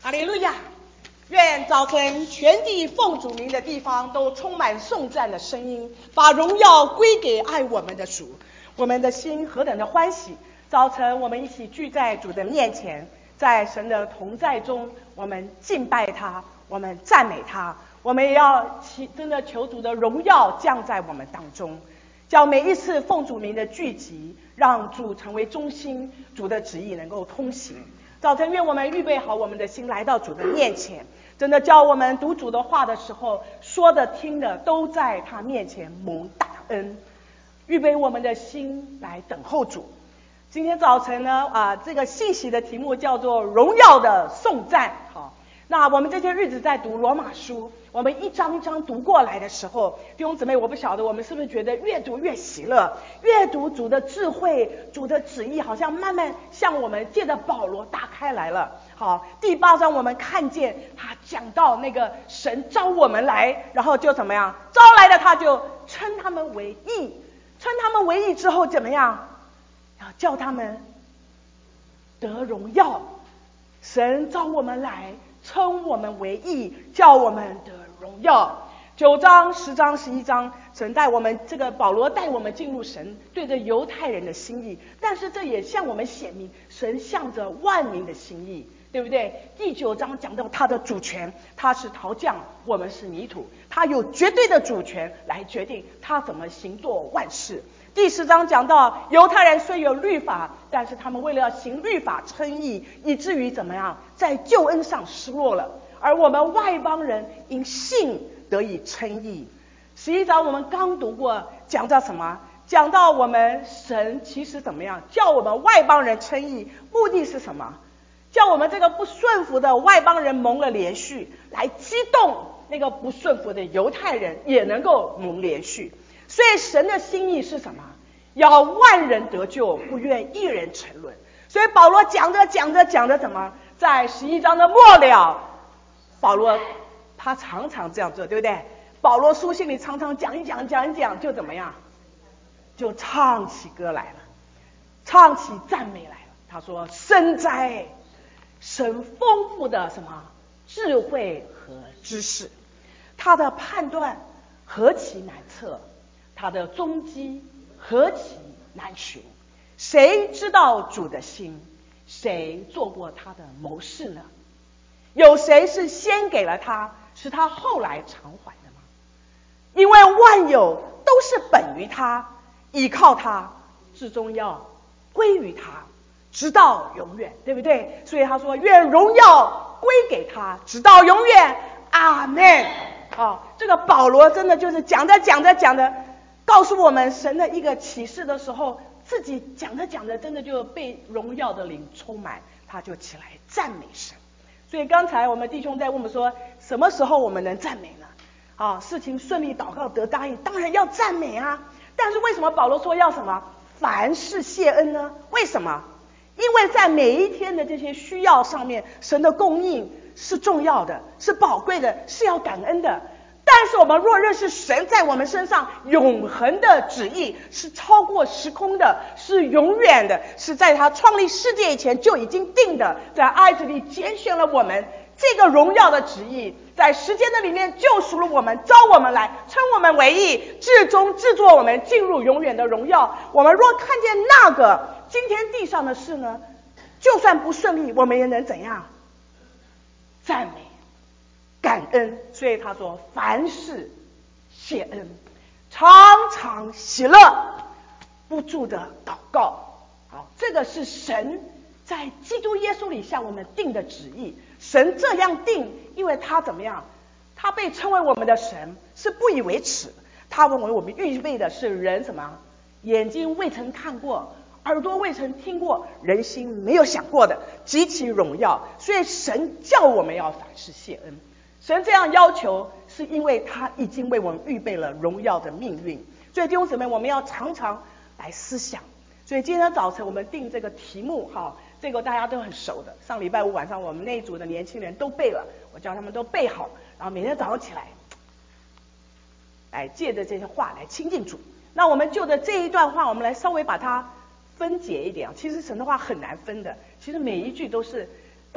哈利路亚！愿早晨全地奉主名的地方都充满颂赞的声音，把荣耀归给爱我们的主。我们的心何等的欢喜！早晨我们一起聚在主的面前，在神的同在中，我们敬拜他，我们赞美他，我们也要真的求主的荣耀降在我们当中，叫每一次奉主名的聚集，让主成为中心，主的旨意能够通行。早晨愿我们预备好我们的心，来到主的面前，真的叫我们读主的话的时候，说的听的都在他面前蒙大恩，预备我们的心来等候主。今天早晨呢，这个信息的题目叫做荣耀的颂赞。好，那我们这些日子在读罗马书，我们一章一章读过来的时候，弟兄姊妹，我不晓得我们是不是觉得越读越喜乐，越读主的智慧，主的旨意好像慢慢向我们借着保罗打开来了。好，第8章我们看见他讲到那个神召我们来，然后就怎么样，招来了他就称他们为义，称他们为义之后怎么样，要叫他们得荣耀。神召我们来，称我们为义，叫我们得荣耀。9章、10章、11章，神带我们，这个保罗带我们进入神对着犹太人的心意，但是这也向我们显明神向着万民的心意，对不对？第9章讲到他的主权，他是陶匠，我们是泥土，他有绝对的主权来决定他怎么行作万事。第10章讲到犹太人虽有律法，但是他们为了要行律法称义，以至于怎么样，在救恩上失落了，而我们外邦人因信得以称义。11章我们刚读过，讲到什么？讲到我们神其实怎么样叫我们外邦人称义，目的是什么？叫我们这个不顺服的外邦人蒙了连续，来激动那个不顺服的犹太人也能够蒙连续。所以神的心意是什么？要万人得救，不愿一人沉沦。所以保罗讲着怎么，在11章的末了，保罗他常常这样做，对不对？保罗书信里常常讲一讲，就怎么样，就唱起歌来了，唱起赞美来了。他说深哉，神丰富的什么智慧和知识，他的判断何其难测，他的踪迹何其难寻。谁知道主的心？谁做过他的谋士呢？有谁是先给了他，是他后来偿还的吗？因为万有都是本于他，依靠他，至终要归于他，直到永远，对不对？所以他说愿荣耀归给他，直到永远，阿们。这个保罗真的就是讲着告诉我们神的一个启示的时候，自己讲着真的就被荣耀的灵充满，他就起来赞美神。所以刚才我们弟兄在问我们说，什么时候我们能赞美呢？事情顺利，祷告得答应，当然要赞美啊。但是为什么保罗说要什么？凡事谢恩呢？为什么？因为在每一天的这些需要上面，神的供应是重要的，是宝贵的，是要感恩的。但是我们若认识神在我们身上永恒的旨意，是超过时空的，是永远的，是在他创立世界以前就已经定的，在爱子里拣选了我们，这个荣耀的旨意在时间的里面救赎了我们，召我们来，称我们为义，至终制作我们进入永远的荣耀。我们若看见那个今天地上的事呢，就算不顺利，我们也能怎样？赞美感恩。所以他说凡事谢恩，常常喜乐，不住的祷告。好，这个是神在基督耶稣里向我们定的旨意。神这样定，因为他怎么样？他被称为我们的神是不以为耻，他为我们预备的是人什么？眼睛未曾看过，耳朵未曾听过，人心没有想过的极其荣耀。所以神叫我们要凡事谢恩。神这样要求，是因为他已经为我们预备了荣耀的命运。所以弟兄姊妹，我们要常常来思想。所以今天早晨我们定这个题目，这个大家都很熟的。上礼拜五晚上我们那一组的年轻人都背了，我叫他们都背好，然后每天早上起来借着这些话来亲近主。那我们就着这一段话，我们来稍微把它分解一点。其实神的话很难分的，其实每一句都是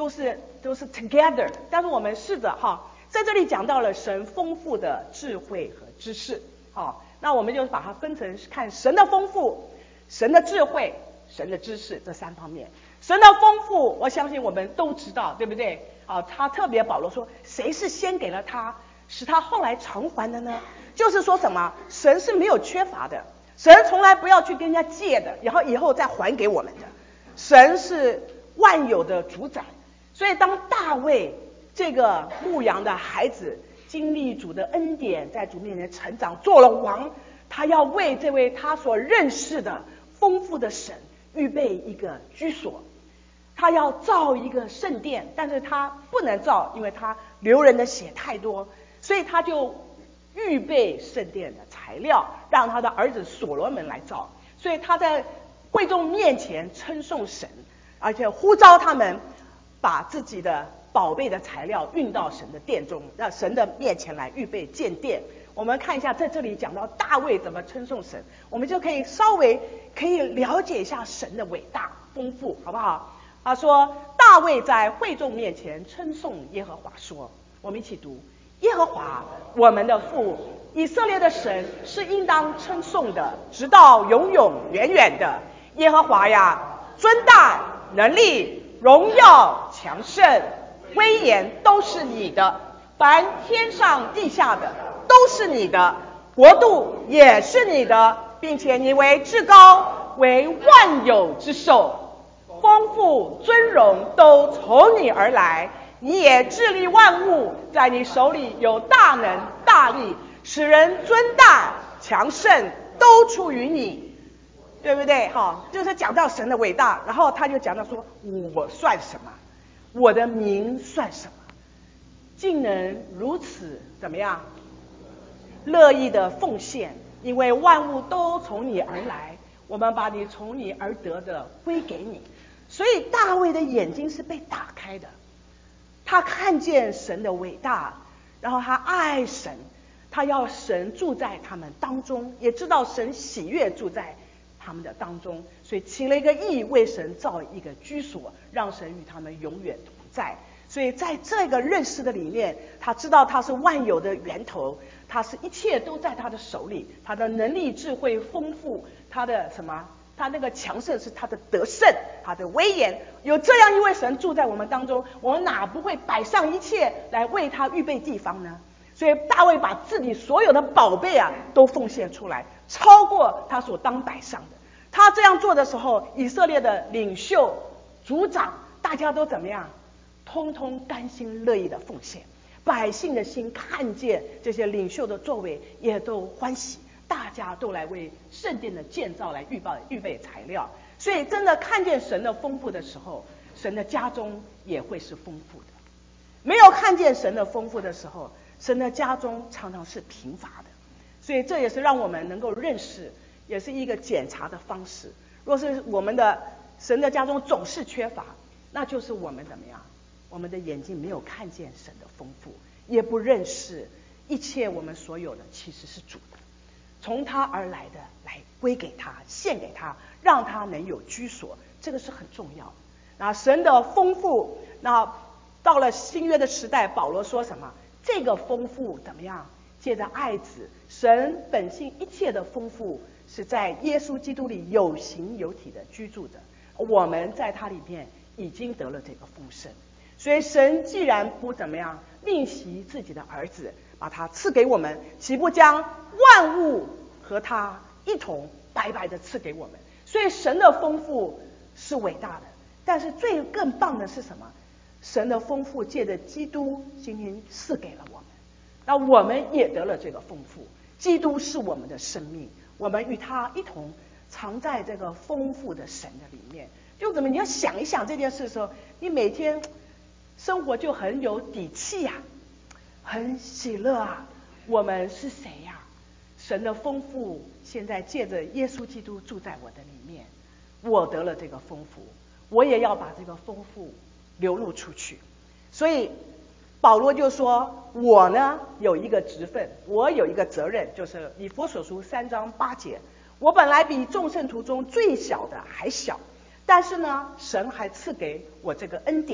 都是 together。但是我们试着在这里讲到了神丰富的智慧和知识，那我们就把它分成看神的丰富、神的智慧、神的知识这三方面。神的丰富，我相信我们都知道，对不对？他特别保罗说，谁是先给了他，使他后来偿还的呢？就是说什么？神是没有缺乏的，神从来不要去跟人家借的，然后以后再还给我们的。神是万有的主宰，所以当大卫这个牧羊的孩子经历主的恩典，在主面前成长，做了王，他要为这位他所认识的丰富的神预备一个居所。他要造一个圣殿，但是他不能造，因为他流人的血太多，所以他就预备圣殿的材料，让他的儿子所罗门来造。所以他在会众面前称颂神，而且呼召他们把自己的宝贝的材料运到神的殿中，让神的面前来预备建殿。我们看一下，在这里讲到大卫怎么称颂神，我们就可以稍微可以了解一下神的伟大丰富，好不好？他说，大卫在会众面前称颂耶和华说，我们一起读：耶和华我们的父，以色列的神是应当称颂的，直到永永远远的。耶和华呀，尊大能力荣耀强盛威严都是你的，凡天上地下的都是你的，国度也是你的，并且你为至高，为万有之首，丰富尊荣都从你而来，你也治理万物，在你手里有大能大力，使人尊大强盛都出于你，对不对？就是讲到神的伟大，然后他就讲到说，我算什么？我的名算什么？竟能如此怎么样？乐意的奉献，因为万物都从你而来，我们把你从你而得的归给你。所以大卫的眼睛是被打开的，他看见神的伟大，然后他爱神，他要神住在他们当中，也知道神喜悦住在他们的当中，所以起了一个意，为神造一个居所，让神与他们永远同在。所以在这个认识的里面，他知道他是万有的源头，他是一切都在他的手里，他的能力智慧丰富，他的什么？他那个强盛是他的得胜，他的威严。有这样一位神住在我们当中，我们哪不会摆上一切来为他预备地方呢？所以大卫把自己所有的宝贝都奉献出来，超过他所当摆上的。他这样做的时候，以色列的领袖、族长，大家都怎么样？通通甘心乐意的奉献，百姓的心看见这些领袖的作为，也都欢喜。大家都来为圣殿的建造来预备材料，所以真的看见神的丰富的时候，神的家中也会是丰富的。没有看见神的丰富的时候，神的家中常常是贫乏的。所以这也是让我们能够认识，也是一个检查的方式。若是我们的神的家中总是缺乏，那就是我们怎么样？我们的眼睛没有看见神的丰富，也不认识一切我们所有的其实是主的，从他而来的，来归给他，献给他，让他能有居所，这个是很重要的。那神的丰富，那到了新约的时代，保罗说什么？这个丰富怎么样？借着爱子，神本性一切的丰富是在耶稣基督里有形有体的居住着，我们在他里面已经得了这个丰盛。所以神既然不怎么样吝惜自己的儿子，把他赐给我们，岂不将万物和他一同白白的赐给我们？所以神的丰富是伟大的，但是更棒的是什么？神的丰富借着基督今天赐给了我们，那我们也得了这个丰富。基督是我们的生命，我们与他一同藏在这个丰富的神的里面。就怎么你要想一想这件事的时候，你每天生活就很有底气很喜乐我们是谁神的丰富现在借着耶稣基督住在我的里面，我得了这个丰富，我也要把这个丰富流露出去。所以保罗就说，我呢有一个职分，我有一个责任，就是以弗所书3章8节，我本来比众圣徒中最小的还小，但是呢神还赐给我这个恩典，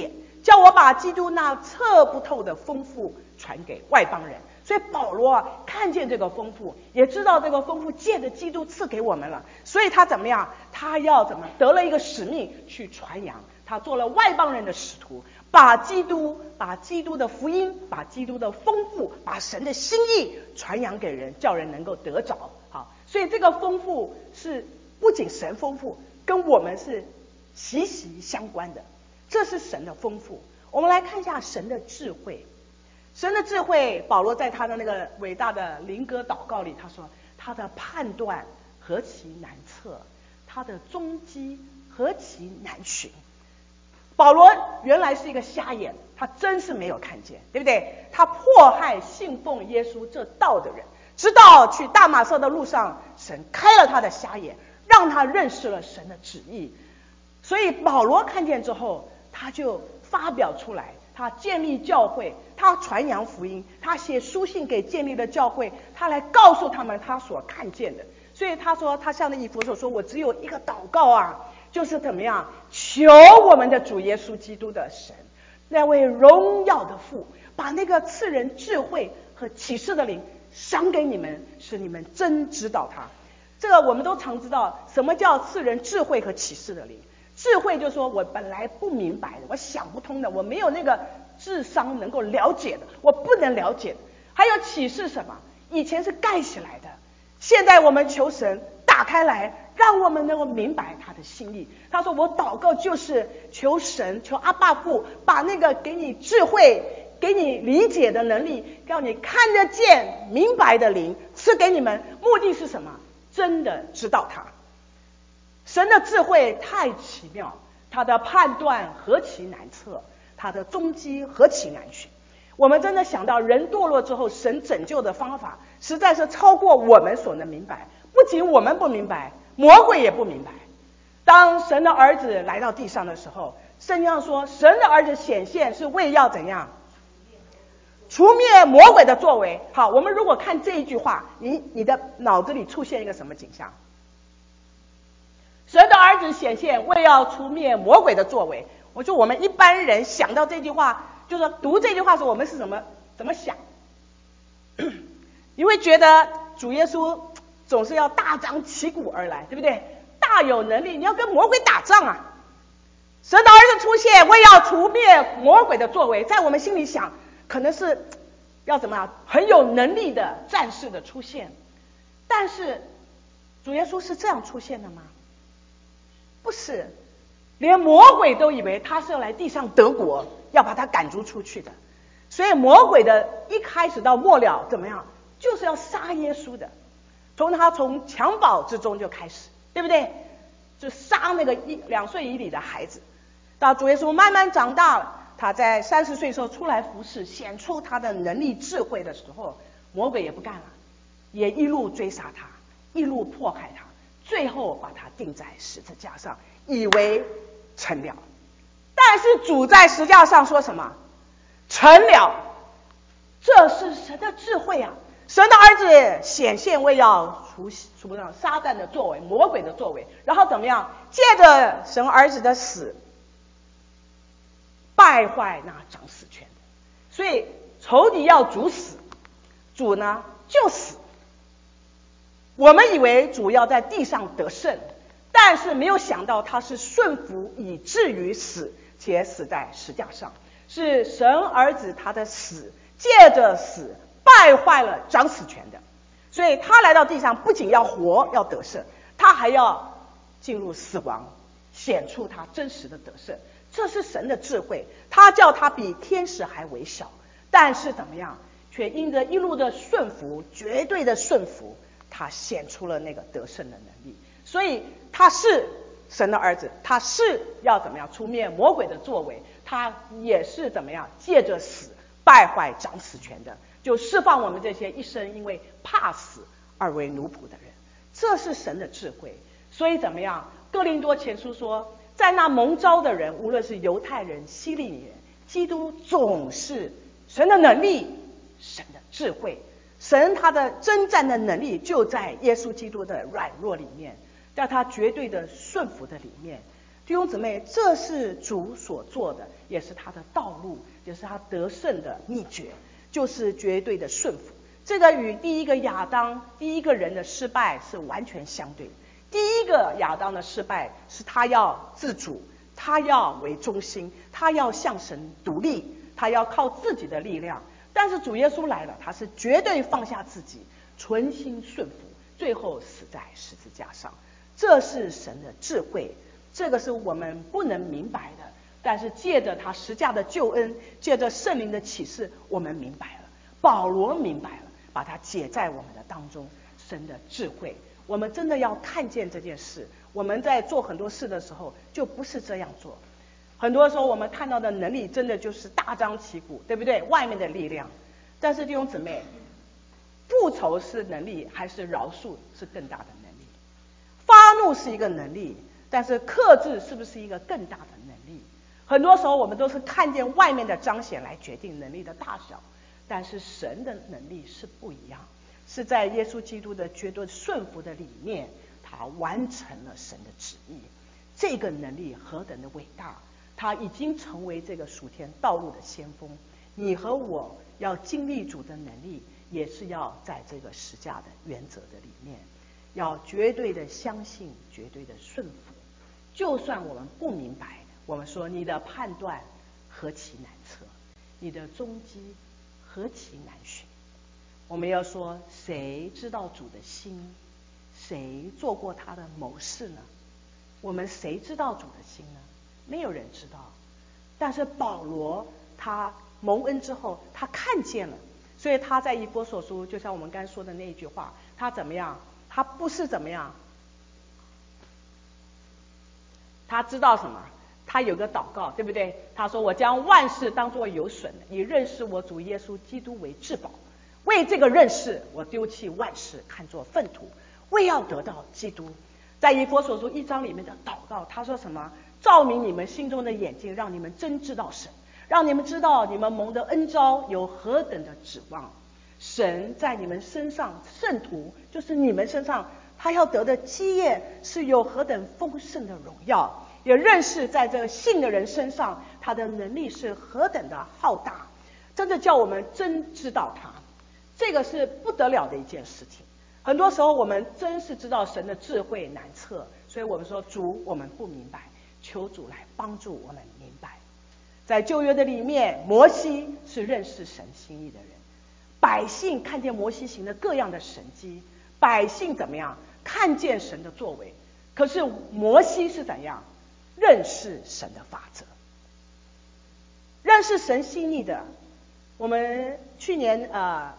叫我把基督那测不透的丰富传给外邦人。所以保罗看见这个丰富，也知道这个丰富借着基督赐给我们了，所以他怎么样？他要怎么得了一个使命去传扬，他做了外邦人的使徒，把基督的福音，把基督的丰富，把神的心意传扬给人，叫人能够得着。好，所以这个丰富是不仅神丰富，跟我们是息息相关的，这是神的丰富。我们来看一下神的智慧。神的智慧，保罗在他的那个伟大的灵歌祷告里，他说他的判断何其难测，他的踪迹何其难寻。保罗原来是一个瞎眼，他真是没有看见，对不对？他迫害信奉耶稣这道的人，直到去大马色的路上，神开了他的瞎眼，让他认识了神的旨意。所以保罗看见之后，他就发表出来，他建立教会，他传扬福音，他写书信给建立的教会，他来告诉他们他所看见的。所以他说，他向那以弗所说，我只有一个祷告啊，就是怎么样，求我们的主耶稣基督的神，那位荣耀的父，把那个赐人智慧和启示的灵赏给你们，使你们真知道他。这个我们都常知道，什么叫赐人智慧和启示的灵？智慧就是说我本来不明白的，我想不通的，我没有那个智商能够了解的，我不能了解的。还有启示什么？以前是盖起来的，现在我们求神打开来，让我们能够明白他的心意。他说我祷告就是求神，求阿爸父把那个给你智慧，给你理解的能力，让你看得见明白的灵赐给你们。目的是什么？真的知道他。神的智慧太奇妙，他的判断何其难测，他的踪迹何其难寻。我们真的想到人堕落之后，神拯救的方法实在是超过我们所能明白。不仅我们不明白，魔鬼也不明白。当神的儿子来到地上的时候，圣经上说神的儿子显现是为要怎样？除灭魔鬼的作为。好，我们如果看这一句话，你的脑子里出现一个什么景象？神的儿子显现为要除灭魔鬼的作为。我说我们一般人想到这句话，就是读这句话时我们是怎么想？你会觉得主耶稣总是要大张旗鼓而来，对不对？大有能力，你要跟魔鬼打仗啊！神的儿子出现为要除灭魔鬼的作为，在我们心里想可能是要怎么样很有能力的战士的出现。但是主耶稣是这样出现的吗？不是，连魔鬼都以为他是要来地上得国，要把他赶逐出去的。所以魔鬼的一开始到末了怎么样，就是要杀耶稣的。从襁褓之中就开始，对不对？就杀那个2岁以里的孩子。到主耶稣慢慢长大了，他在30岁的时候出来服侍，显出他的能力智慧的时候，魔鬼也不干了，也一路追杀他，一路迫害他，最后把他钉在十字架上，以为成了。但是主在十字架上说什么？成了。这是神的智慧啊！神的儿子显现为要除撒旦的作为，魔鬼的作为，然后怎么样？借着神儿子的死，败坏那掌死权的。所以仇敌要主死，主呢就死。我们以为主要在地上得胜，但是没有想到他是顺服以至于死，且死在十字架上。是神儿子他的死，借着死败坏了掌死权的。所以他来到地上不仅要活要得胜，他还要进入死亡，显出他真实的得胜。这是神的智慧，他叫他比天使还微小，但是怎么样，却因着一路的顺服，绝对的顺服，他显出了那个得胜的能力。所以他是神的儿子，他是要怎么样除灭魔鬼的作为，他也是怎么样借着死败坏掌死权的，就释放我们这些一生因为怕死而为奴仆的人。这是神的智慧。所以怎么样，哥林多前书说，在那蒙召的人，无论是犹太人希利尼人，基督总是神的能力，神的智慧。神他的征战的能力就在耶稣基督的软弱里面，在他绝对的顺服的里面。 弟兄姊妹，这是主所做的，也是他的道路，也是他得胜的秘诀，就是绝对的顺服。这个与第一个亚当第一个人的失败是完全相对。第一个亚当的失败是他要自主，他要为中心，他要向神独立，他要靠自己的力量。但是主耶稣来了，他是绝对放下自己，存心顺服，最后死在十字架上。这是神的智慧，这个是我们不能明白的，但是借着他十架的救恩，借着圣灵的启示，我们明白了。保罗明白了，把它解在我们的当中。神的智慧，我们真的要看见这件事。我们在做很多事的时候，就不是这样做。很多时候我们看到的能力，真的就是大张旗鼓，对不对？外面的力量。但是弟兄姊妹，复仇是能力，还是饶恕是更大的能力？发怒是一个能力，但是克制是不是一个更大的能力？很多时候我们都是看见外面的彰显来决定能力的大小，但是神的能力是不一样，是在耶稣基督的绝对顺服的里面，他完成了神的旨意。这个能力何等的伟大，他已经成为这个属天道路的先锋。你和我要经历主的能力，也是要在这个十架的原则的里面，要绝对的相信，绝对的顺服。就算我们不明白，我们说你的判断何其难测，你的踪迹何其难寻。我们要说，谁知道主的心？谁做过他的谋士呢？我们谁知道主的心呢？没有人知道。但是保罗他蒙恩之后，他看见了，所以他在以弗所书，就像我们刚才说的那一句话，他怎么样？他不是怎么样？他知道什么？他有个祷告，对不对？他说：“我将万事当作有损的，以认识我主耶稣基督为至宝。为这个认识，我丢弃万事，看作粪土，为要得到基督。”在以弗所书1章里面的祷告，他说什么？照明你们心中的眼睛，让你们真知道神，让你们知道你们蒙的恩召有何等的指望。神在你们身上，圣徒就是你们身上，他要得的基业是有何等丰盛的荣耀，也认识在这个信的人身上，他的能力是何等的浩大，真的叫我们真知道他。这个是不得了的一件事情。很多时候我们真是知道神的智慧难测，所以我们说主我们不明白，求主来帮助我们明白。在旧约的里面，摩西是认识神心意的人，百姓看见摩西行的各样的神迹，百姓怎么样？看见神的作为。可是摩西是怎样？认识神的法则，认识神心意的。我们去年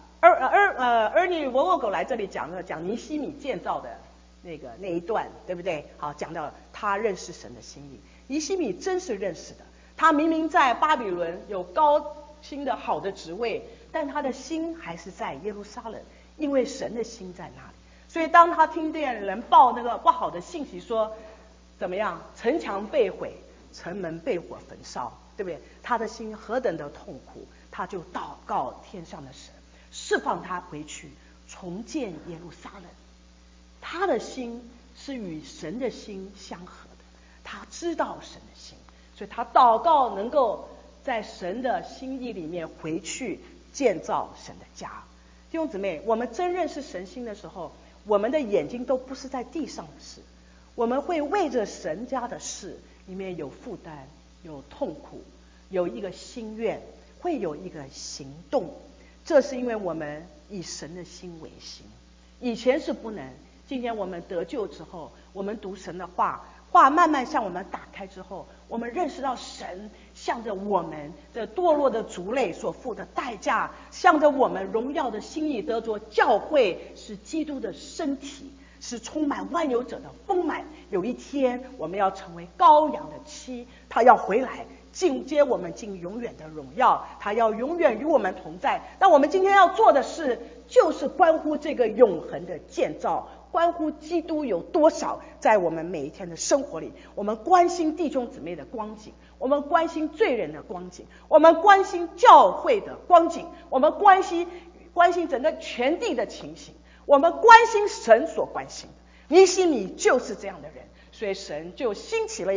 Ernie Wogo 来这里讲尼希米建造的那一段，对不对？好，讲到他认识神的心意。尼希米真是认识的，他明明在巴比伦有高薪的好的职位，但他的心还是在耶路撒冷，因为神的心在那里。所以当他听见人报那个不好的信息，说怎么样，城墙被毁，城门被火焚烧，对不对？他的心何等的痛苦，他就祷告天上的神，释放他回去，重建耶路撒冷。他的心是与神的心相合的，他知道神的心，所以他祷告能够在神的心意里面回去建造神的家。弟兄姊妹，我们真认识神心的时候，我们的眼睛都不是在地上的事，我们会为着神家的事里面有负担，有痛苦，有一个心愿，会有一个行动。这是因为我们以神的心为心，以前是不能。今天我们得救之后，我们读神的话慢慢向我们打开之后，我们认识到神向着我们这堕落的族类所付的代价，向着我们荣耀的心意得着教会是基督的身体，是充满万有者的丰满。有一天我们要成为羔羊的妻，他要回来接我们进永远的荣耀，他要永远与我们同在。但我们今天要做的事，就是关乎这个永恒的建造，关乎基督有多少在我们每一天的生活里。我们关心弟兄姊妹的光景，我们关心罪人的光景，我们关心教会的光景，我们关心整个全地的情形，我们关心神所关心的。尼希米就是这样的人，所以神就兴起了一个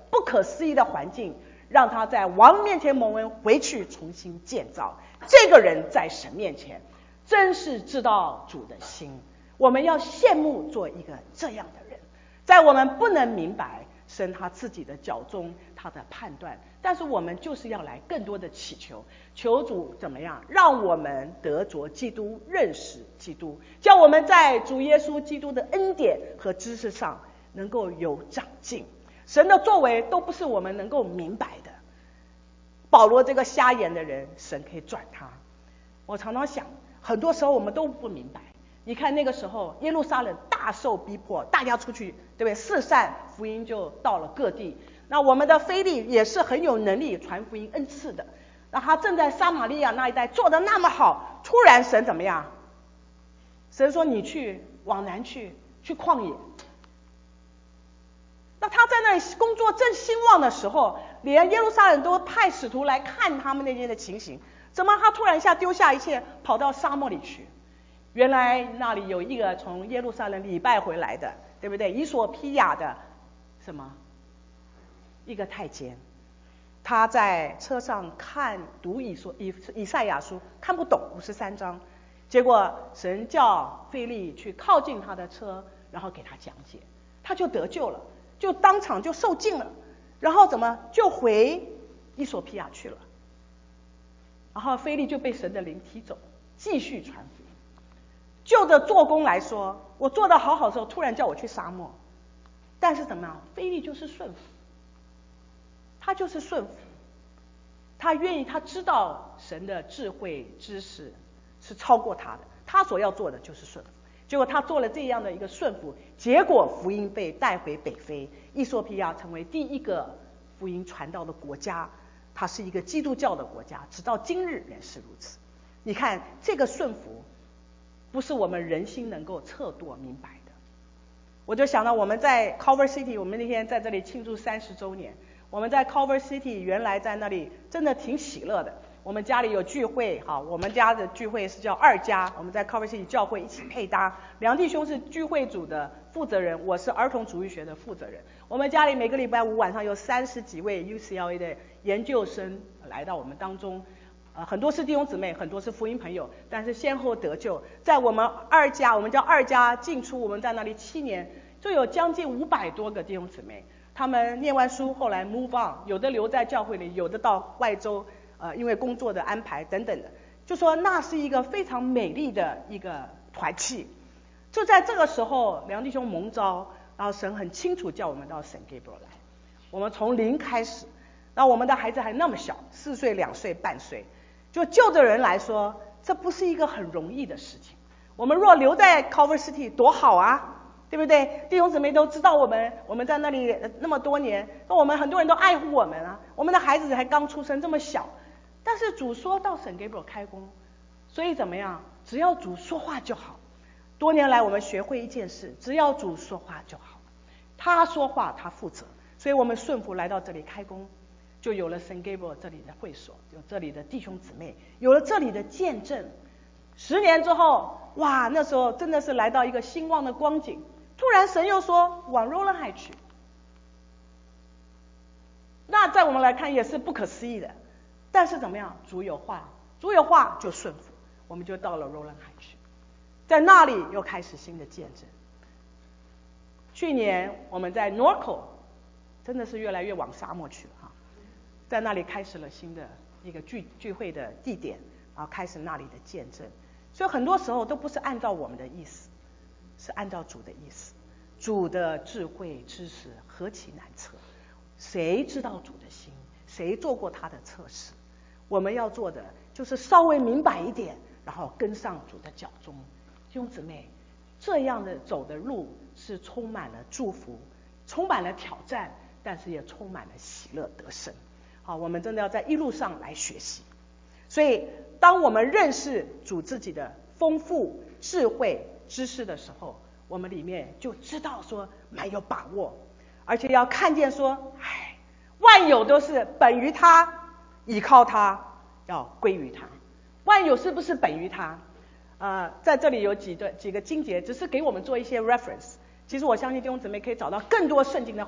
不可思议的环境，让他在王面前蒙恩，回去重新建造。这个人在神面前真是知道主的心，我们要羡慕做一个这样的人。在我们不能明白神他自己的脚中他的判断，但是我们就是要来更多的祈求，求主怎么样让我们得着基督，认识基督，叫我们在主耶稣基督的恩典和知识上能够有长进。神的作为都不是我们能够明白的。保罗这个瞎眼的人，神可以转他。我常常想，很多时候我们都不明白。你看那个时候耶路撒冷大受逼迫，大家出去对不对，四散，福音就到了各地。那我们的腓力也是很有能力传福音恩赐的，那他正在撒玛利亚那一带做得那么好，突然神怎么样？神说你去往南去旷野。那他在那里工作正兴旺的时候，连耶路撒冷都派使徒来看他们那边的情形，怎么他突然一下丢下一切跑到沙漠里去？原来那里有一个从耶路撒冷礼拜回来的，对不对？以索披亚的什么一个太监，他在车上读以赛亚书，看不懂53章，结果神叫腓力去靠近他的车，然后给他讲解，他就得救了，就当场就受尽了，然后怎么就回以索披亚去了，然后腓力就被神的灵提走，继续传福音。就着做工来说，我做得好好的时候，突然叫我去沙漠，但是怎么样？腓力就是顺服，他就是顺服，他愿意，他知道神的智慧知识是超过他的，他所要做的就是顺服。结果他做了这样的一个顺服，结果福音被带回北非，以索披亚成为第一个福音传道的国家，它是一个基督教的国家，直到今日仍是如此。你看这个顺服不是我们人心能够测度明白的。我就想到我们在 Culver City， 我们那天在这里庆祝30周年，我们在 Culver City 原来在那里真的挺喜乐的，我们家里有聚会，好，我们家的聚会是叫2家，我们在 Culver City 教会一起配搭，梁弟兄是聚会组的负责人，我是儿童主义学的负责人。我们家里每个礼拜五晚上有30几位 UCLA 的研究生来到我们当中，很多是弟兄姊妹，很多是福音朋友，但是先后得救。在我们2家，我们叫2家进出，我们在那里7年，就有将近500多个弟兄姊妹，他们念完书后来 move on， 有的留在教会里，有的到外州，因为工作的安排等等的，就说那是一个非常美丽的一个团契。就在这个时候，梁弟兄蒙召，然后神很清楚叫我们到St. Gabriel来，我们从0开始，那我们的孩子还那么小，4岁、2岁半岁，就着人来说，这不是一个很容易的事情。我们若留在 Culver City 多好啊，对不对？弟兄姊妹都知道我们在那里那么多年，那我们很多人都爱护我们啊，我们的孩子才刚出生这么小，但是主说到St. Gabriel开工，所以怎么样？只要主说话就好。多年来我们学会一件事，只要主说话就好，他说话他负责，所以我们顺服来到这里开工，就有了St. Gabriel这里的会所，有这里的弟兄姊妹，有了这里的见证。10年之后，哇，那时候真的是来到一个兴旺的光景，突然神又说往罗伦海去，那在我们来看也是不可思议的，但是怎么样？主有话，主有话就顺服，我们就到了罗伦海去，在那里又开始新的见证。去年我们在 Norco， 真的是越来越往沙漠去了哈，在那里开始了新的一个聚会的地点，然后开始那里的见证。所以很多时候都不是按照我们的意思，是按照主的意思。主的智慧知识何其难测，谁知道主的心？谁做过他的测试？我们要做的就是稍微明白一点，然后跟上主的脚踪。弟兄姊妹，这样的走的路是充满了祝福，充满了挑战，但是也充满了喜乐得胜。好，我们真的要在一路上来学习。所以当我们认识主自己的丰富智慧知识的时候，我们里面就知道说蛮有把握，而且要看见说，万有都是本于他，倚靠他，要归于他。万有是不是本于他？在这里有几个经节，只是给我们做一些 reference。其实我相信弟兄姊妹可以找到更多圣经的话，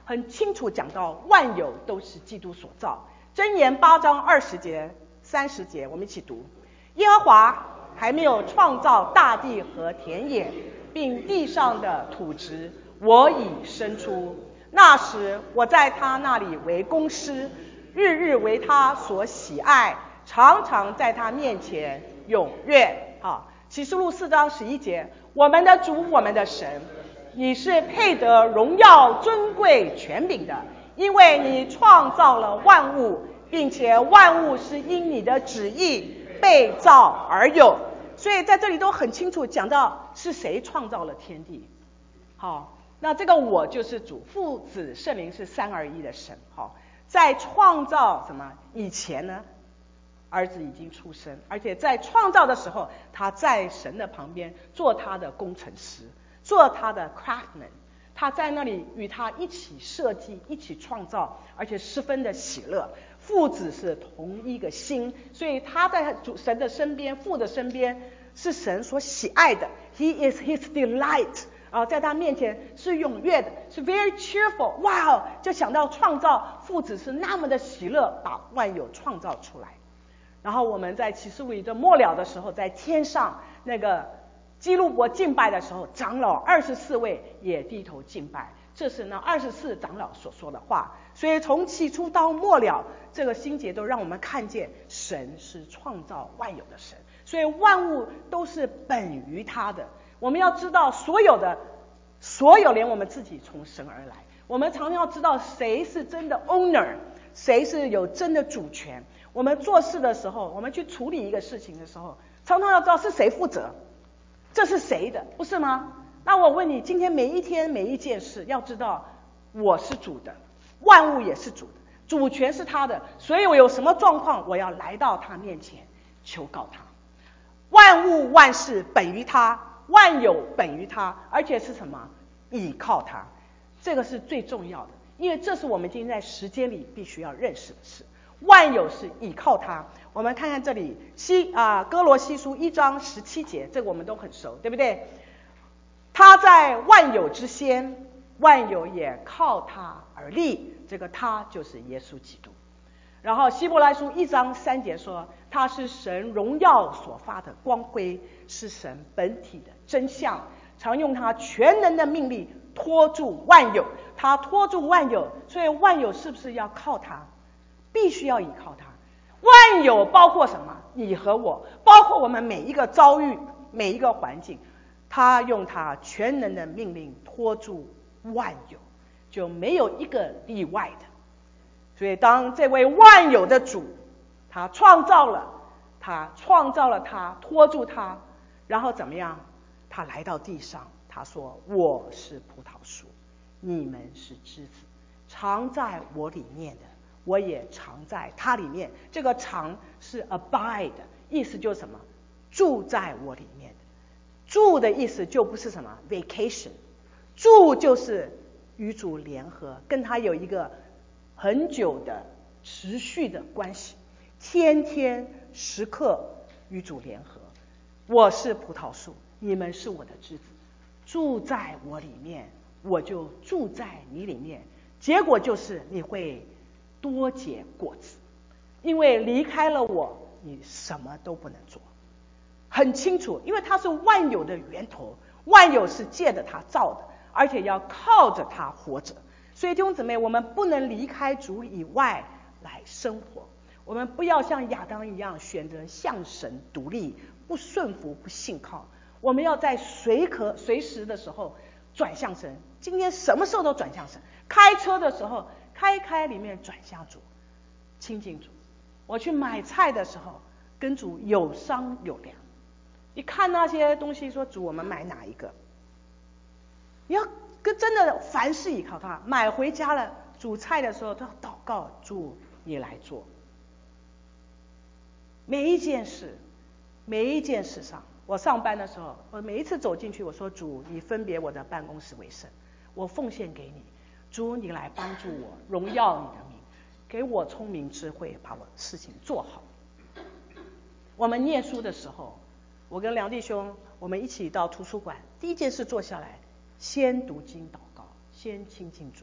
很清楚讲到万有都是基督所造。箴言8章20节、30节，我们一起读：耶和华还没有创造大地和田野，并地上的土质，我已生出。那时我在他那里为工师，日日为他所喜爱，常常在他面前踊跃。好，启示录4章11节，我们的主，我们的神，你是配得荣耀、尊贵、权柄的，因为你创造了万物，并且万物是因你的旨意被造而有。所以在这里都很清楚讲到是谁创造了天地。好，那这个我就是主，父子圣灵是三而一的神。好，在创造什么以前呢，儿子已经出生，而且在创造的时候，他在神的旁边做他的工程师，做他的 craftsman， 他在那里与他一起设计，一起创造，而且十分的喜乐。父子是同一个心，所以他在神的身边，父的身边是神所喜爱的。He is his delight。在他面前是踊跃的，是 very cheerful。哇，就想到创造，父子是那么的喜乐，把万有创造出来。然后我们在启示录的末了的时候，在天上那个基路伯敬拜的时候，长老24位也低头敬拜，这是那24长老所说的话。所以从起初到末了，这个星节都让我们看见神是创造万有的神，所以万物都是本于他的。我们要知道所有连我们自己从神而来，我们常常要知道谁是真的 owner， 谁是有真的主权。我们做事的时候，我们去处理一个事情的时候，常常要知道是谁负责，这是谁的，不是吗？那我问你，今天每一天每一件事，要知道我是主的，万物也是主的，主权是他的，所以我有什么状况，我要来到他面前求告他。万物万事本于他，万有本于他，而且是什么？倚靠他。这个是最重要的，因为这是我们今天在时间里必须要认识的事。万有是倚靠他。我们看看这里哥罗西书1章17节，这个我们都很熟，对不对？他在万有之先，万有也靠他而立，这个他就是耶稣基督。然后希伯来书1章3节说，他是神荣耀所发的光辉，是神本体的真相，常用他全能的命力托住万有。他托住万有，所以万有是不是要靠他？必须要依靠他。万有包括什么？你和我，包括我们每一个遭遇，每一个环境，他用他全能的命令托住万有，就没有一个例外的。所以当这位万有的主，他创造了他，托住他，然后怎么样？他来到地上，他说，我是葡萄树，你们是枝子，常在我里面的，我也常在他里面。这个常是 abide， 意思就是什么？住在我里面的。住的意思就不是什么 vacation， 住就是与主联合，跟他有一个很久的持续的关系，天天时刻与主联合。我是葡萄树，你们是我的枝子，住在我里面，我就住在你里面。结果就是你会多结果子，因为离开了我，你什么都不能做。很清楚，因为它是万有的源头，万有是借着它造的，而且要靠着它活着。所以弟兄姊妹，我们不能离开主以外来生活。我们不要像亚当一样选择向神独立，不顺服，不信靠。我们要在随时的时候转向神。今天什么时候都转向神。开车的时候开里面转向主，亲近主。我去买菜的时候跟主有商有量。你看那些东西说，主我们买哪一个？你要真的凡事依靠他。买回家了煮菜的时候都要祷告，主你来做。每一件事上，我上班的时候，我每一次走进去，我说，主你分别我的办公室为圣，我奉献给你。主你来帮助我，荣耀你的名，给我聪明智慧，把我的事情做好。我们念书的时候，我跟梁弟兄我们一起到图书馆，第一件事坐下来，先读经祷告，先亲近主。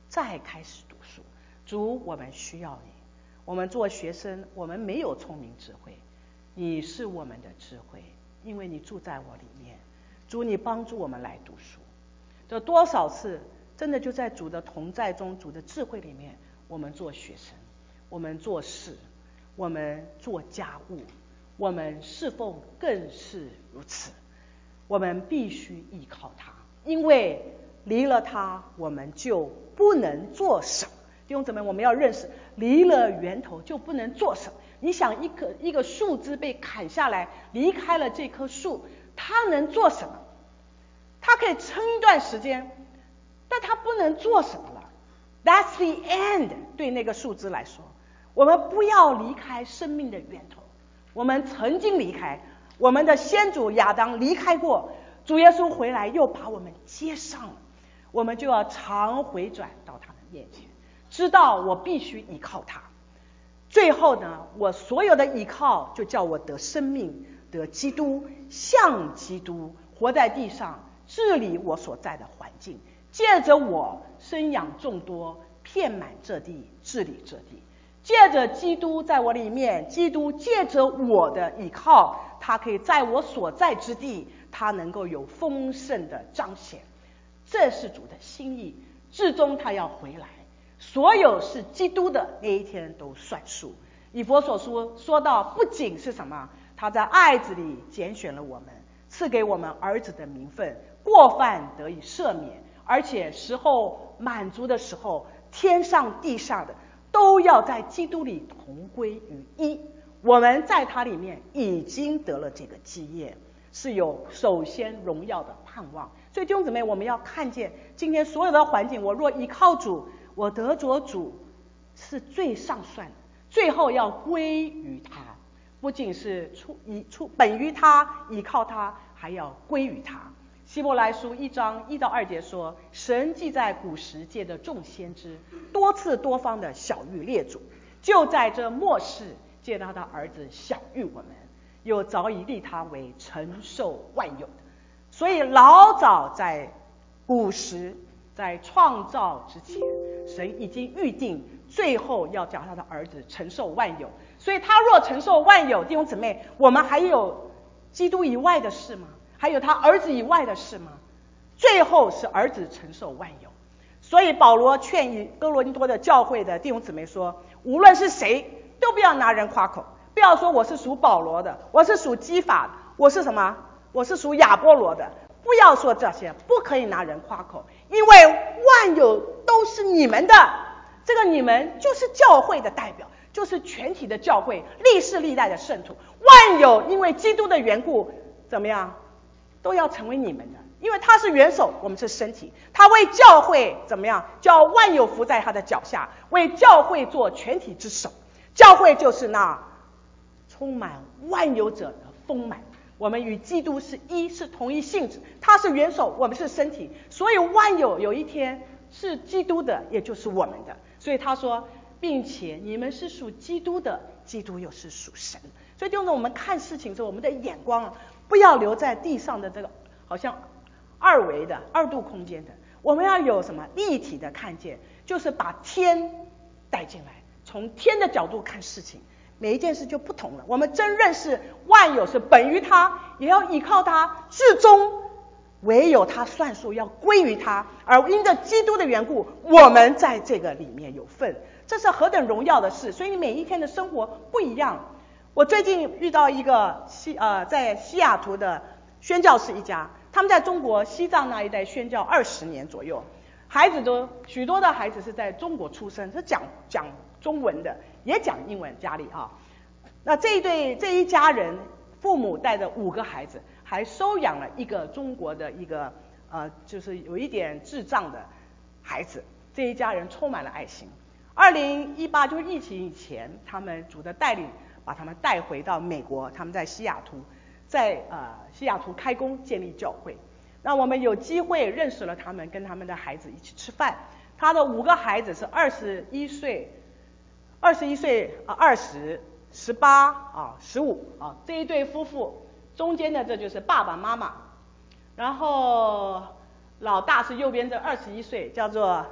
再开始读书。主，我们需要你。我们做学生，我们没有聪明智慧，你是我们的智慧，因为你住在我里面。主，你帮助我们来读书。这多少次真的就在主的同在中，主的智慧里面，我们做学生，我们做事，我们做家务，我们侍奉更是如此。我们必须依靠他，因为离了他我们就不能做什么。弟兄姊妹，我们要认识，离了源头就不能做什么。你想一个树枝被砍下来，离开了这棵树，它能做什么？它可以撑一段时间，但它不能做什么了。That's the end。 对那个树枝来说，我们不要离开生命的源头。我们曾经离开，我们的先祖亚当离开过，主耶稣回来又把我们接上了，我们就要常回转到他的面前，知道我必须依靠他。最后呢，我所有的依靠就叫我得生命，得基督，像基督活在地上，治理我所在的环境，借着我生养众多，遍满这地，治理这地。借着基督在我里面，基督借着我的依靠，他可以在我所在之地，他能够有丰盛的彰显。这是主的心意，至终他要回来，所有是基督的那一天都算数。以弗所书说到，不仅是什么，他在爱子里拣选了我们，赐给我们儿子的名分，过犯得以赦免，而且时候满足的时候，天上地下的都要在基督里同归于一。我们在他里面已经得了这个基业，是有首先荣耀的盼望。所以弟兄姊妹，我们要看见今天所有的环境，我若依靠主，我得着主是最上算的，最后要归于他，不仅是本于他，依靠他，还要归于他。希伯来书1章1到2节说，神既在古时借着众先知多次多方的晓谕列祖，就在这末世借他的儿子晓谕我们，又早已立他为承受万有的。所以老早在古时，在创造之前，神已经预定最后要叫他的儿子承受万有。所以他若承受万有，弟兄姊妹，我们还有基督以外的事吗？还有他儿子以外的事吗？最后是儿子承受万有。所以保罗劝喻哥罗尼多的教会的弟兄姊妹说，无论是谁都不要拿人夸口，不要说我是属保罗的，我是属基法的，我是什么，我是属亚波罗的，不要说这些，不可以拿人夸口，因为万有都是你们的。这个你们就是教会的代表，就是全体的教会，历世历代的圣徒。万有因为基督的缘故怎么样，都要成为你们的，因为他是元首，我们是身体，他为教会怎么样，叫万有伏在他的脚下，为教会做全体之首。教会就是那充满万有者的丰满，我们与基督是同一性质，他是元首，我们是身体，所以万有有一天是基督的，也就是我们的。所以他说，并且你们是属基督的，基督又是属神。所以就是我们看事情的时候，我们的眼光不要留在地上的这个好像二维的2度空间的，我们要有什么立体的看见，就是把天带进来，从天的角度看事情，每一件事就不同了。我们真认识万有是本于他，也要依靠他，至终唯有他算数，要归于他。而因着基督的缘故，我们在这个里面有份，这是何等荣耀的事。所以你每一天的生活不一样。我最近遇到一个在西雅图的宣教士一家，他们在中国西藏那一带宣教20年左右，许多的孩子是在中国出生，是讲中文的，也讲英文，家里啊。那这一家人父母带着5个孩子，还收养了一个中国的一个就是有一点智障的孩子。这一家人充满了爱心。2018就是疫情以前，他们主的带领把他们带回到美国，他们在西雅图开工建立教会。那我们有机会认识了他们，跟他们的孩子一起吃饭。他的5个孩子是21岁、20、18、15这一对夫妇，中间的这就是爸爸妈妈，然后老大是右边这21岁，叫做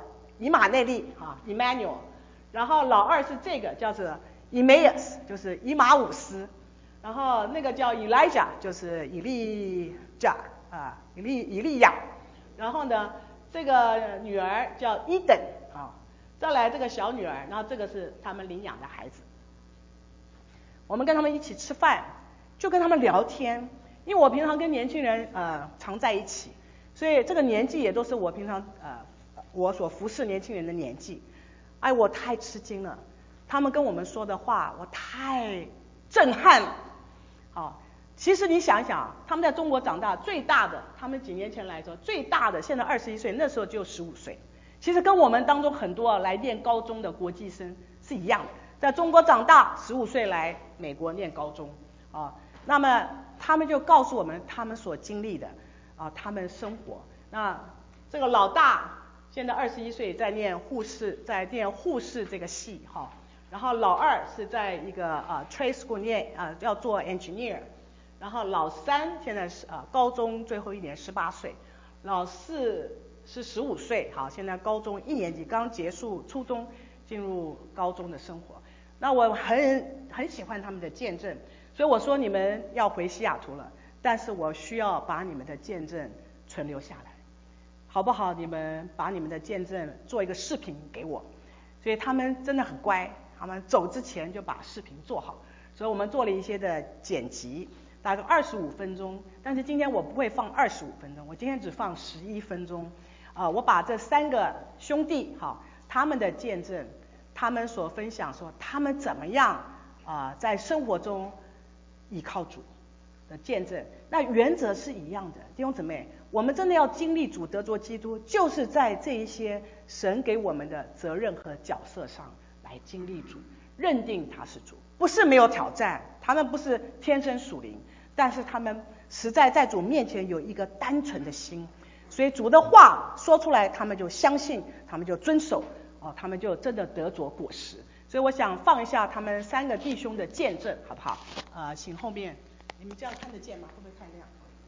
以马内利啊 Emmanuel， 然后老二是这个叫做 Emmaus， 就是以马忤斯，然后那个叫 Elijah， 就是以利亚，然后呢这个女儿叫伊等啊，再来这个小女儿，然后这个是他们领养的孩子。我们跟他们一起吃饭，就跟他们聊天，因为我平常跟年轻人常在一起，所以这个年纪也都是我平常我所服侍年轻人的年纪。哎，我太吃惊了，他们跟我们说的话，我太震撼了。好，其实你想一想，他们在中国长大，最大的，他们几年前来说，最大的现在21岁，那时候就15岁。其实跟我们当中很多来念高中的国际生是一样的，在中国长大，15岁来美国念高中啊。那么他们就告诉我们他们所经历的啊，他们生活。那这个老大现在21岁，在念护士这个系哈。然后老二是在一个trade school 念要做 engineer， 然后老三现在是高中最后一年18岁，老四是15岁，好，现在高中1年级刚结束初中，进入高中的生活。那我很喜欢他们的见证，所以我说你们要回西雅图了，但是我需要把你们的见证存留下来，好不好？你们把你们的见证做一个视频给我。所以他们真的很乖，他们走之前就把视频做好，所以我们做了一些的剪辑，大概25分钟，但是今天我不会放25分钟，我今天只放11分钟。我把这3个兄弟他们的见证，他们所分享说他们怎么样在生活中依靠主的见证，那原则是一样的。弟兄姊妹，我们真的要经历主得着基督，就是在这一些神给我们的责任和角色上来经历主，认定他是主，不是没有挑战，他们不是天生属灵，但是他们实在在主面前有一个单纯的心，所以主的话说出来，他们就相信，他们就遵守，他们就真的得着果实。所以我想放一下他们3个弟兄的见证，好不好？请后面，你们这样看得见吗？会不会太亮？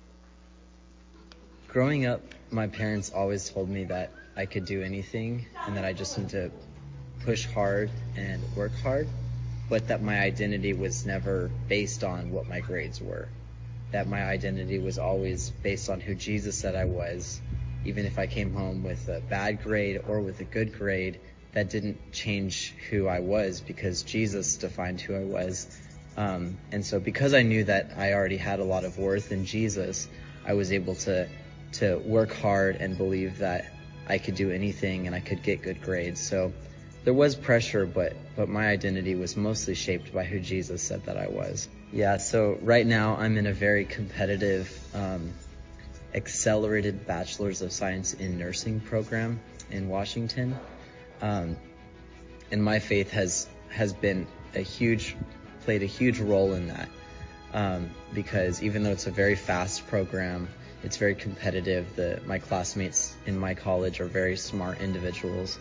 Growing up, my parents always told me that I could do anything and that I just need to push hard and work hard, but that my identity was never based on what my grades were. That my identity was always based on who Jesus said I was. Even if I came home with a bad grade or with a good grade, that didn't change who I was because Jesus defined who I was. And so because I knew that I already had a lot of worth in Jesus, I was able to work hard and believe that I could do anything and I could get good grades. So there was pressure, but my identity was mostly shaped by who Jesus said that I was. Yeah, so right now I'm in a very competitive, accelerated Bachelor's of Science in Nursing program in Washington. And my faith has played a huge role in that. Because even though it's a very fast program, it's very competitive. My classmates in my college are very smart individuals.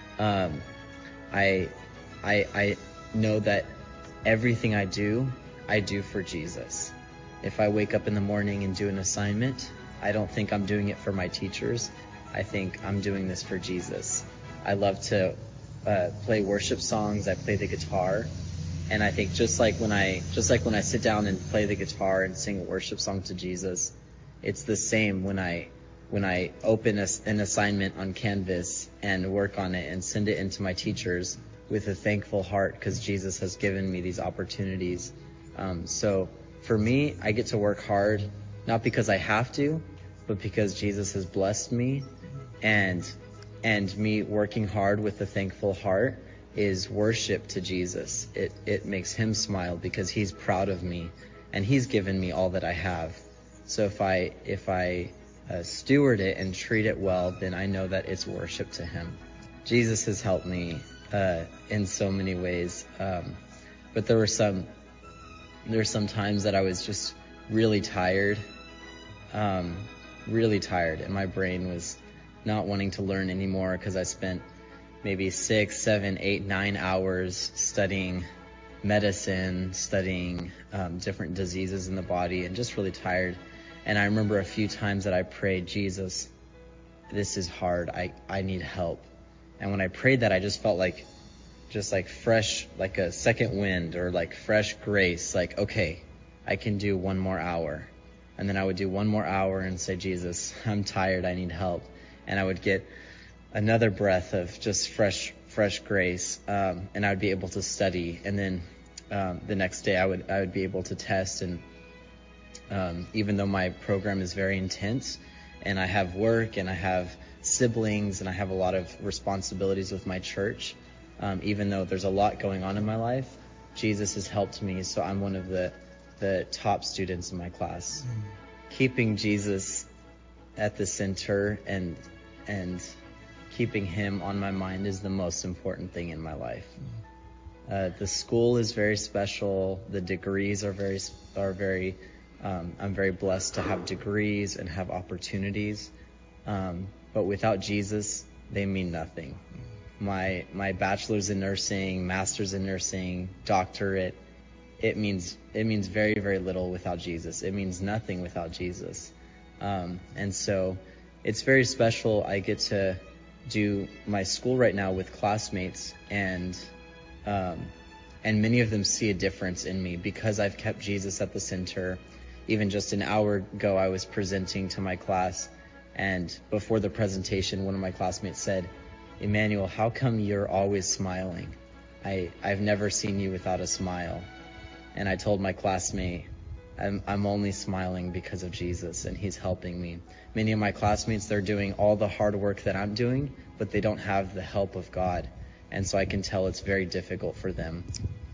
I know that everything I do for Jesus. If I wake up in the morning and do an assignment, I don't think I'm doing it for my teachers. I think I'm doing this for Jesus. I love to play worship songs. I play the guitar. And I think just like when I sit down and play the guitar and sing a worship song to Jesus, it's the same when I open an assignment on Canvas and work on it and send it into my teachers with a thankful heart because Jesus has given me these opportunities. So for me, I get to work hard, not because I have to, but because Jesus has blessed me, and me working hard with a thankful heart is worship to Jesus. It makes him smile because he's proud of me and he's given me all that I have. So if I steward it and treat it well, then I know that it's worship to him. Jesus has helped me in so many ways. But there's some times that I was just really tired, and my brain was not wanting to learn anymore because I spent maybe 6, 7, 8, 9 hours studying medicine, studying different diseases in the body, and just really tired. And I remember a few times that I prayed, Jesus, this is hard. I need help. And when I prayed that, I just felt like fresh, like a second wind or like fresh grace. Like, okay, I can do one more hour. And then I would do one more hour and say, Jesus, I'm tired. I need help. And I would get another breath of just fresh grace. And I would be able to study. And then the next day I would be able to test. And even though my program is very intense and I have work and I have siblings and I have a lot of responsibilities with my church, even though there's a lot going on in my life, Jesus has helped me. So I'm one of the top students in my class. Keeping Jesus at the center and keeping him on my mind is the most important thing in my life. The school is very special. The degrees are very I'm very blessed to have degrees and have opportunities. But without Jesus, they mean nothing. My bachelor's in nursing, master's in nursing, doctorate, it means very, very little without Jesus. It means nothing without Jesus. And so it's very special. I get to do my school right now with classmates, and many of them see a difference in me because I've kept Jesus at the center. Even just an hour ago, I was presenting to my class, and before the presentation, one of my classmates said, "Emmanuel, how come you're always smiling? I've never seen you without a smile." And I told my classmate, I'm only smiling because of Jesus, and he's helping me. Many of my classmates, they're doing all the hard work that I'm doing, but they don't have the help of God. And so I can tell it's very difficult for them.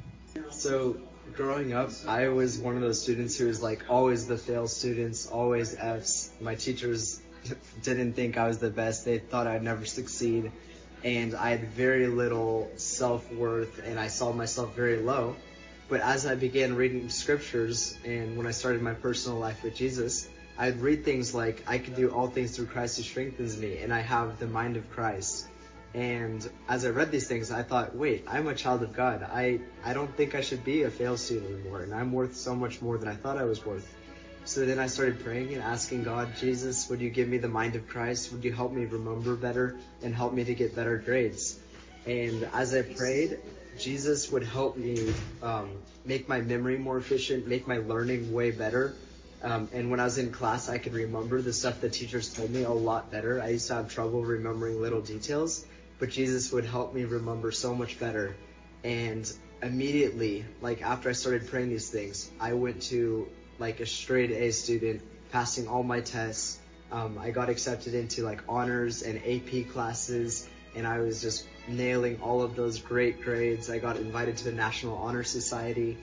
So growing up, I was one of those students who was like always the fail students, always Fs. My teachers didn't think I was the best. They thought I'd never succeed. And I had very little self-worth, and I saw myself very low. But as I began reading scriptures, and when I started my personal life with Jesus, I'd read things like, I can do all things through Christ who strengthens me, and I have the mind of Christ. And as I read these things, I thought, wait, I'm a child of God. I don't think I should be a fail student anymore, and I'm worth so much more than I thought I was worth. So then I started praying and asking God, Jesus, would you give me the mind of Christ? Would you help me remember better and help me to get better grades? And as I prayed, Jesus would help me make my memory more efficient, make my learning way better. And when I was in class, I could remember the stuff the teachers told me a lot better. I used to have trouble remembering little details, but Jesus would help me remember so much better. And immediately, like after I started praying these things, I went to like a straight A student, passing all my tests. I got accepted into like honors and AP classes, and I was just nailing all of those great grades. I got invited to the National Honor Society,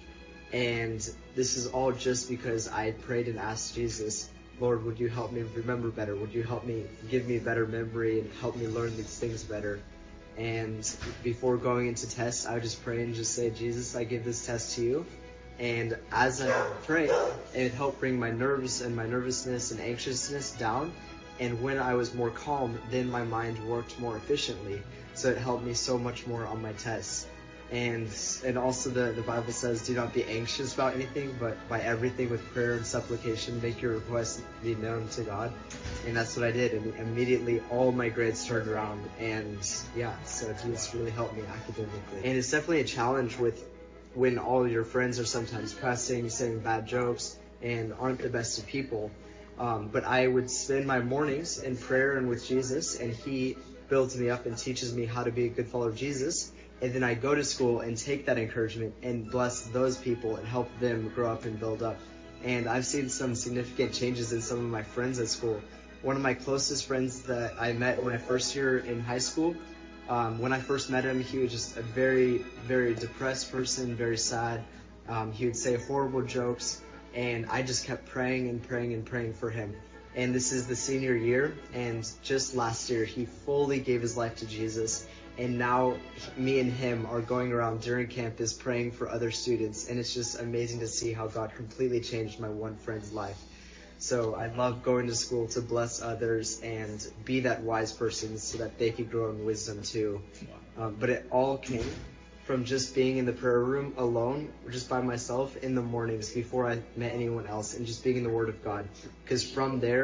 and this is all just because I prayed and asked Jesus, Lord, would you help me remember better? Would you help me give me better memory and help me learn these things better? And before going into tests, I would just pray and just say, Jesus, I give this test to you. And as I prayed, it helped bring my nerves and my nervousness and anxiousness down. And when I was more calm, then my mind worked more efficiently. So it helped me so much more on my tests. And also the Bible says, do not be anxious about anything, but by everything with prayer and supplication, make your requests be known to God. And that's what I did. And immediately all my grades turned around. And yeah, so Jesus really helped me academically. And it's definitely a challenge when all your friends are sometimes cussing, saying bad jokes, and aren't the best of people. But I would spend my mornings in prayer and with Jesus, and he builds me up and teaches me how to be a good follower of Jesus. And then I go to school and take that encouragement and bless those people and help them grow up and build up. And I've seen some significant changes in some of my friends at school. One of my closest friends that I met in my first year in high school, when I first met him, he was just a very, very depressed person, very sad. He would say horrible jokes, and I just kept praying and praying and praying for him. And this is the senior year, and just last year, he fully gave his life to Jesus. And now me and him are going around during campus praying for other students. And it's just amazing to see how God completely changed my one friend's life. So I love going to school to bless others and be that wise person so that they could grow in wisdom too. But it all came from just being in the prayer room alone, just by myself in the mornings before I met anyone else, and just being in the Word of God. Because from there,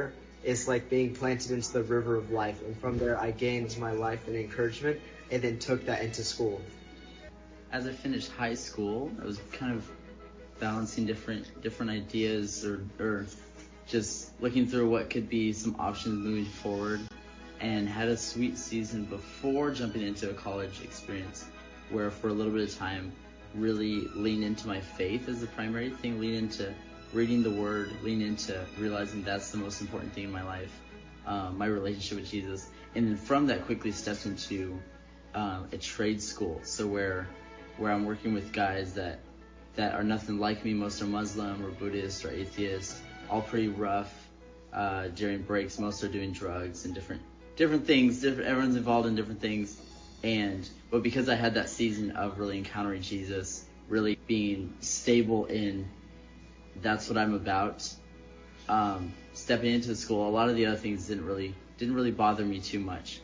is like being planted into the river of life. And from there, I gained my life and encouragement, and then took that into school. As I finished high school, I was kind of balancing different ideas or just looking through what could be some options moving forward, and had a sweet season before jumping into a college experience where for a little bit of time really lean into my faith as the primary thing, lean into reading the word, lean into realizing that's the most important thing in my life, my relationship with Jesus. And then from that quickly stepped into a trade school, so where I'm working with guys that are nothing like me. Most are Muslim or Buddhist or atheist, all pretty rough. During breaks, most are doing drugs and different things. Everyone's involved in different things. But because I had that season of really encountering Jesus, really being stable in that's what I'm about, stepping into the school, a lot of the other things didn't really bother me too much.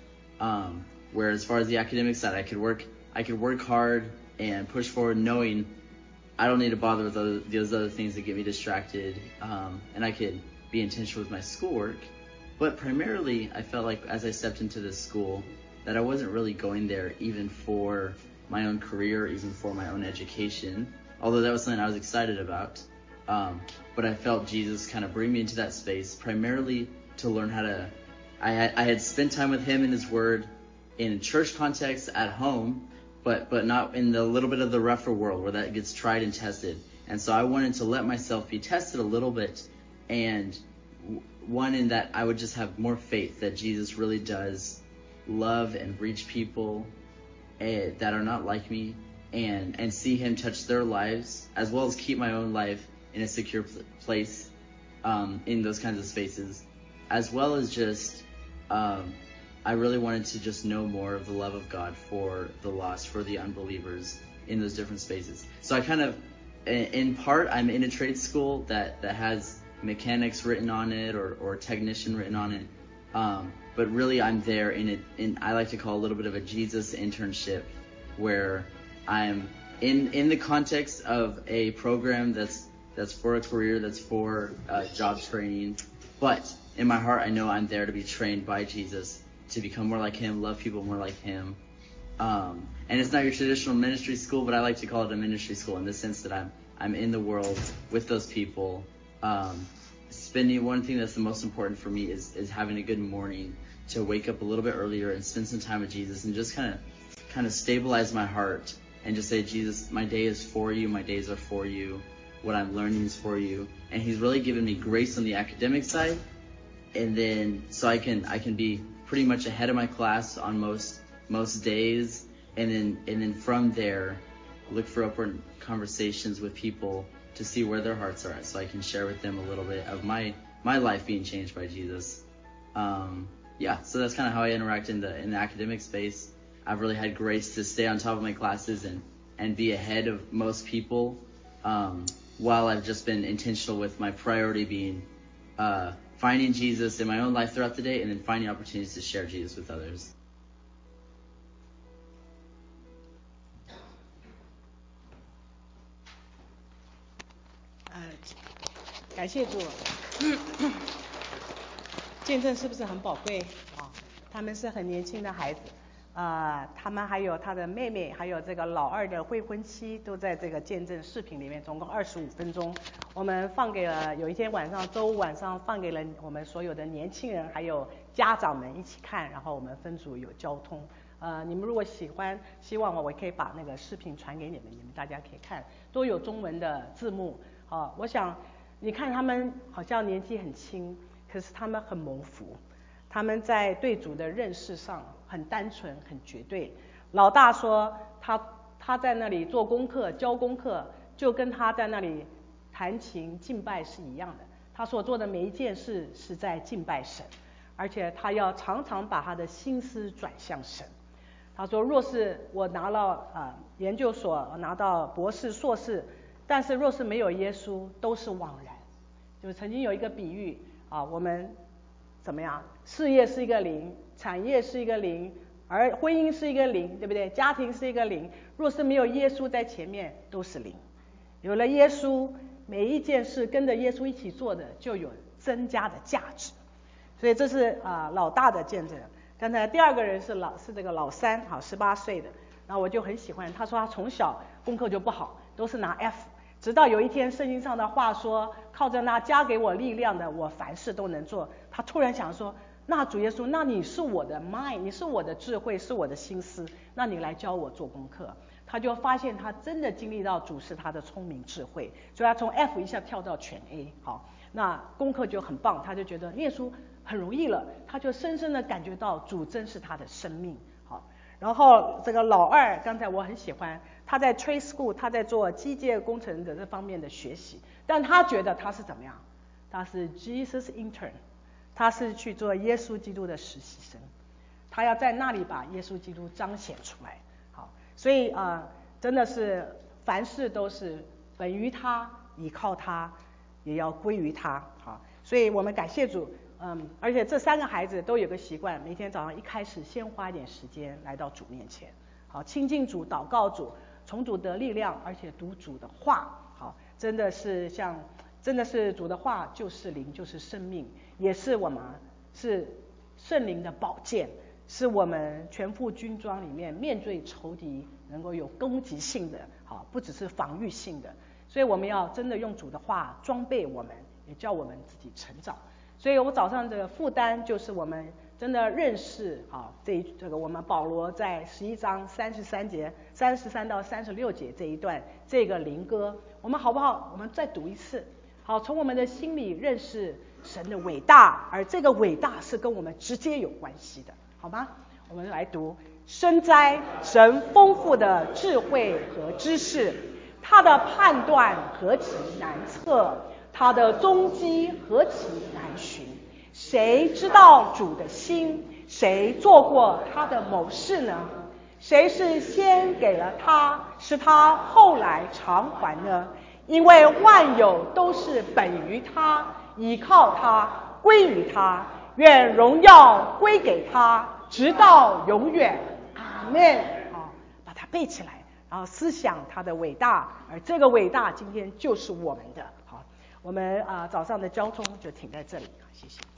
Where as far as the academic side, I could work hard and push forward, knowing I don't need to bother with those other things that get me distracted, and I could be intentional with my schoolwork. But primarily, I felt like as I stepped into this school that I wasn't really going there even for my own career, even for my own education, although that was something I was excited about. But I felt Jesus kind of bring me into that space primarily to learn how to. I had spent time with Him in His Word in a church context at home, but not in the little bit of the rougher world where that gets tried and tested. And so I wanted to let myself be tested a little bit, and one in that I would just have more faith that Jesus really does love and reach people that are not like me, and see Him touch their lives, as well as keep my own life in a secure place in those kinds of spaces, as well as just I really wanted to just know more of the love of God for the lost, for the unbelievers in those different spaces. So I kind of, in part, I'm in a trade school that has mechanics written on it or technician written on it. But really I'm there in I like to call a little bit of a Jesus internship, where I'm in the context of a program that's for a career, that's for job training. But in my heart, I know I'm there to be trained by Jesus, to become more like Him, love people more like Him. And it's not your traditional ministry school, but I like to call it a ministry school in the sense that I'm in the world with those people. Spending one thing that's the most important for me is having a good morning, to wake up a little bit earlier and spend some time with Jesus and just kind of stabilize my heart and just say, Jesus, my day is for you, my days are for you, what I'm learning is for you. And He's really given me grace on the academic side, and then so I can be pretty much ahead of my class on most days, and then from there look for open conversations with people to see where their hearts are at, so I can share with them a little bit of my life being changed by Jesus. So that's kind of how I interact in the academic space. I've really had grace to stay on top of my classes and be ahead of most people, while I've just been intentional with my priority being finding Jesus in my own life throughout the day, and then finding opportunities to share Jesus with others. 感谢主。见证是不是很宝贵啊？他们是很年轻的孩子，他们还有他的妹妹，还有这个老二的未婚妻，都在这个见证视频里面，总共25分钟。我们放给了有一天晚上，周五晚上放给了我们所有的年轻人还有家长们一起看，然后我们分组有交通。你们如果希望我可以把那个视频传给你们大家可以看，都有中文的字幕。我想你看他们好像年纪很轻，可是他们很蒙福，他们在对主的认识上很单纯很绝对。老大说他在那里做功课教功课，就跟他在那里弹琴敬拜是一样的，他所做的每一件事是在敬拜神，而且他要常常把他的心思转向神。他说若是我拿了研究所，拿到博士硕士，但是若是没有耶稣都是枉然。就曾经有一个比喻我们怎么样，事业是一个零，产业是一个零，而婚姻是一个零，对不对？家庭是一个零，若是没有耶稣在前面都是零。有了耶稣，每一件事跟着耶稣一起做的就有增加的价值。 所以这是老大的见证。刚才第二个人是这个老三，好，18岁的，然后我就很喜欢，他说他从小功课就不好，都是拿 F， 直到有一天圣经上的话说，靠着那加给我力量的，我凡事都能做。他突然想说，那主耶稣，那你是我的 mind， 你是我的智慧，是我的心思，那你来教我做功课。他就发现他真的经历到主是他的聪明智慧，所以他从 F 一下跳到全 A， 好，那功课就很棒，他就觉得念书很容易了，他就深深的感觉到主真是他的生命。好，然后这个老二，刚才我很喜欢，他在 trade school， 他在做机械工程的这方面的学习，但他觉得他是怎么样？他是 Jesus intern， 他是去做耶稣基督的实习生，他要在那里把耶稣基督彰显出来。好，所以真的是凡事都是本于他，倚靠他，也要归于他。好，所以我们感谢主。而且这3个孩子都有个习惯，每天早上一开始先花一点时间来到主面前，好，亲近主，祷告主，从主得力量，而且读主的话。好，真的是主的话就是灵，就是生命，也是我们是圣灵的宝剑，是我们全副军装里面面对仇敌能够有攻击性的，好，不只是防御性的。所以我们要真的用主的话装备我们，也叫我们自己成长。所以我早上的负担就是我们真的认识这个我们保罗在11章33到36节这一段这个灵歌，我们好不好？我们再读一次，好，从我们的心里认识神的伟大，而这个伟大是跟我们直接有关系的，好吗？我们来读：深哉，神丰富的智慧和知识，他的判断何其难测，他的踪迹何其难寻。谁知道主的心？谁做过他的谋士呢？谁是先给了他，使他后来偿还呢？因为万有都是本于他，依靠他，归于他，愿荣耀归给他，直到永远。阿们。好，把它背起来，然后思想他的伟大，而这个伟大今天就是我们的。好，我们早上的交通就停在这里，谢谢。